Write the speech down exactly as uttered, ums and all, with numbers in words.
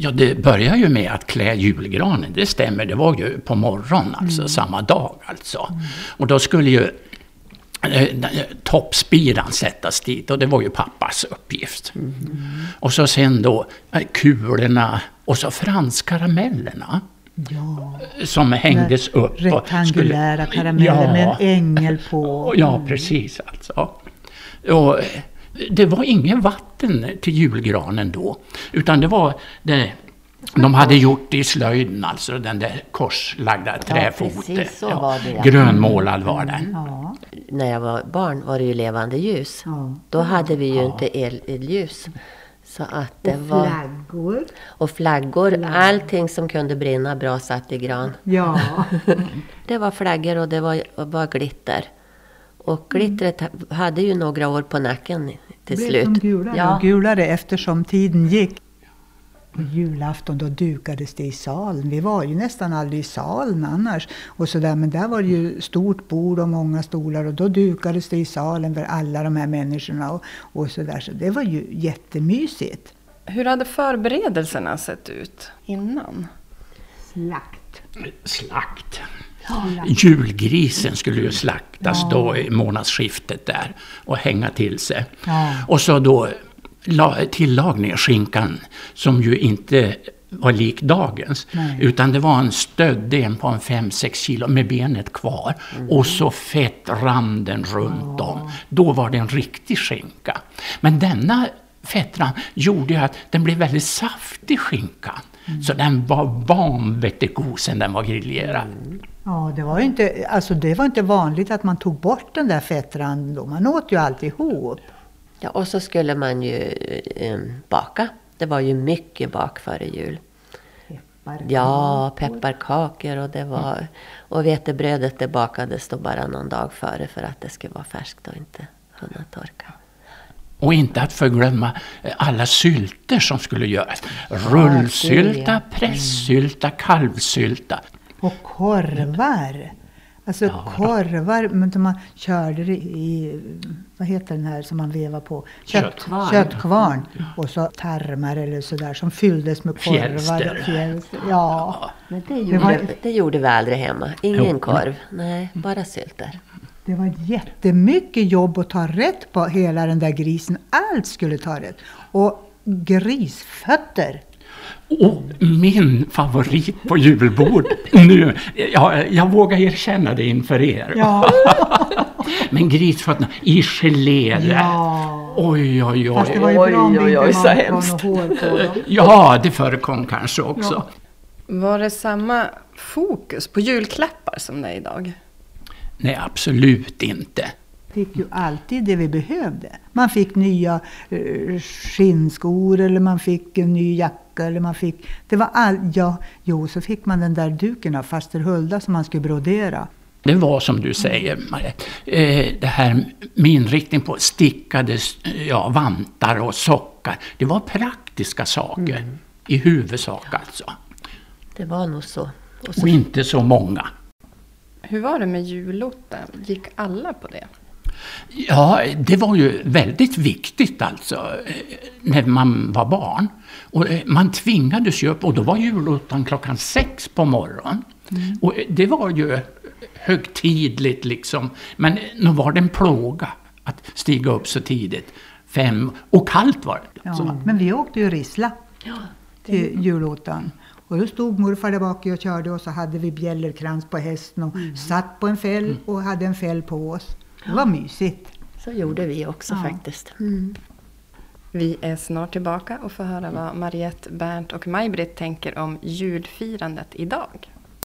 Ja, det börjar ju med att klä julgranen, det stämmer, det var ju på morgonen, alltså mm. samma dag alltså. Mm. Och då skulle ju eh, toppspiran sättas dit och det var ju pappas uppgift. Mm. Och så sen då eh, kulorna och så franskaramellerna. Ja. Som hängdes upp. Rektangulära skulle, karameller ja, med en ängel på. Ja, precis alltså. Och det var ingen vatten till julgranen då, utan det var det de hade gjort i slöjden, alltså den där korslagda träfoten. Ja, så var det, ja. Grönmålad var den. Mm. Ja. När jag var barn var det ju levande ljus. Ja. Då hade vi ju ja. inte el, elljus. Så att det och var flaggor. Och flaggor, flaggor. Allting som kunde brinna bra satt i gran. Ja. Det var flaggor och det var, var glitter. Och glittret mm. hade ju några år på nacken till blev slut. Som gulare, ja. och gulare eftersom tiden gick. På julafton då dukades det i salen. Vi var ju nästan aldrig i salen annars. Och så där, men där var det ju stort bord och många stolar. Och då dukades det i salen för alla de här människorna. Och, och så där. Så det var ju jättemysigt. Hur hade förberedelserna sett ut innan? Slakt. Slakt. Ja. Julgrisen skulle ju slaktas ja. då i månadsskiftet där. Och hänga till sig. Ja. Och så då tillagning, skinkan, som ju inte var lik dagens. Nej. Utan det var en stödden på en fem sex kilo med benet kvar. Mm. Och så fett randen runt ja. om. Då var det en riktig skinka. Men denna fettrand gjorde ju att den blev väldigt saftig skinkan. Mm. Så den var vanvettigt god sen den var grillerad. Mm. Ja, det var ju inte, alltså det var inte vanligt att man tog bort den där fettranden då. Man åt ju alltihop. Ja, och så skulle man ju eh, baka. Det var ju mycket bak före jul. Pepparkakor. Ja, pepparkakor och det var mm. och vetebrödet det bakades då bara någon dag före för att det skulle vara färskt och inte kunna torka. Och inte att förglömma alla sylter som skulle göras. Rullsylta, pressylta, kalvsylta. Och korvar. Alltså ja. korvar, men man körde det i, vad heter den här som man vevar på? Kött, köttkvarn. Köttkvarn. Och så tarmar eller sådär som fylldes med korvar. Fjälster. Fjälster. Ja. Men det gjorde, det, var, det gjorde vi aldrig hemma. Ingen jo. korv. Nej, bara sylter. Det var jättemycket jobb att ta rätt på hela den där grisen. Allt skulle ta rätt. Och grisfötter. Och min favorit på julbord nu, jag, jag vågar erkänna det inför er. Ja. Men grisfötterna i gelé. Ja. Oj, oj, oj. Fast det var ju bra om oj, oj, oj, så hemskt. Och hår på dem. Ja, det förekom kanske också. Ja. Var det samma fokus på julklappar som det är idag? Nej, absolut inte. Fick ju alltid det vi behövde. Man fick nya uh, skinnskor eller man fick en ny jacka eller man fick det var all ja jo så fick man den där duken av faster Hulda som man skulle brodera. Det var som du säger eh, det här med inriktning på stickade ja, vantar och sockar. Det var praktiska saker mm. i huvudsak alltså. Det var nog så. Och, så. och inte så många. Hur var det med julotta? Gick alla på det? Ja, det var ju väldigt viktigt alltså när man var barn. Och man tvingades ju upp och då var julottan klockan sex på morgonen. Mm. Och det var ju högtidligt liksom. Men nu var det en plåga att stiga upp så tidigt. Fem, och kallt var det. Ja, så. Men vi åkte ju Risla ja, till julottan. Och då stod morfar där bak och körde och så hade vi bjällerkrans på hästen och mm. satt på en fäll mm. och hade en fäll på oss. Det var mysigt. Så gjorde vi också ja. faktiskt. Mm. Vi är snart tillbaka och får höra vad Mariette, Bernt och Maj-Britt tänker om julfirandet idag.